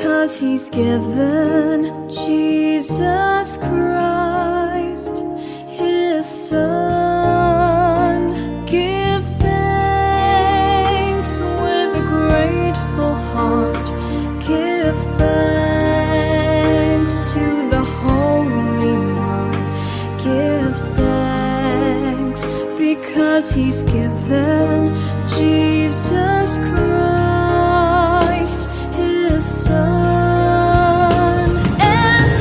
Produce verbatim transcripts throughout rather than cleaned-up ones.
because He's given Jesus Christ, His Son. Give thanks with a grateful heart. Give thanks to the Holy One. Give thanks because He's given Jesus Christ, His Son. And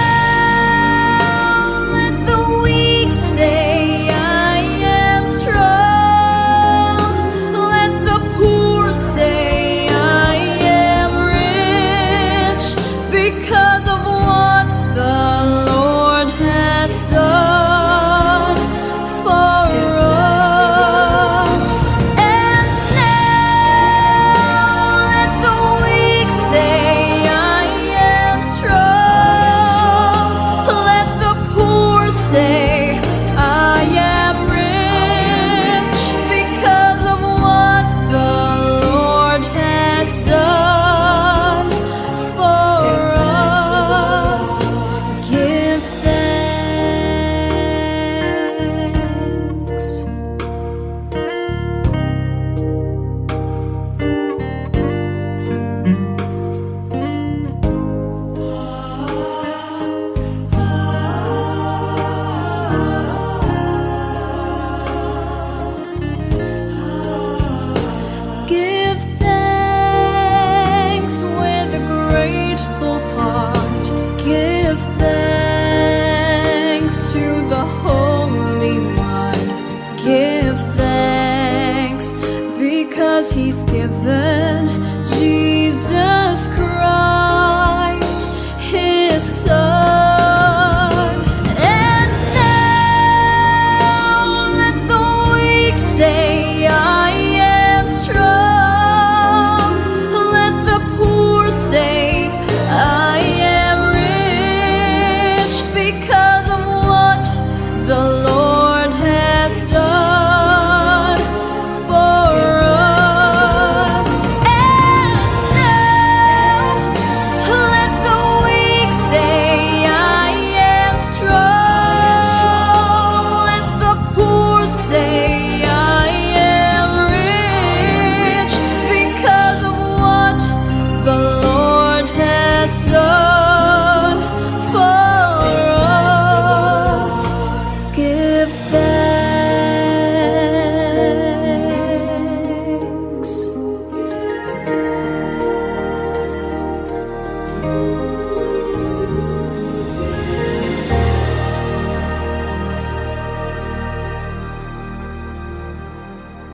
now let the weak say, I am strong. Let the poor say, I am rich, because of what the Lord has done for us. And now let the weak say, I am strong. Let the poor say, I am rich, because of what the Lord has done for us. Give thanks. Give thanks with a grateful heart. Give thanks to the Holy One. Give thanks because He's given Jesus Christ.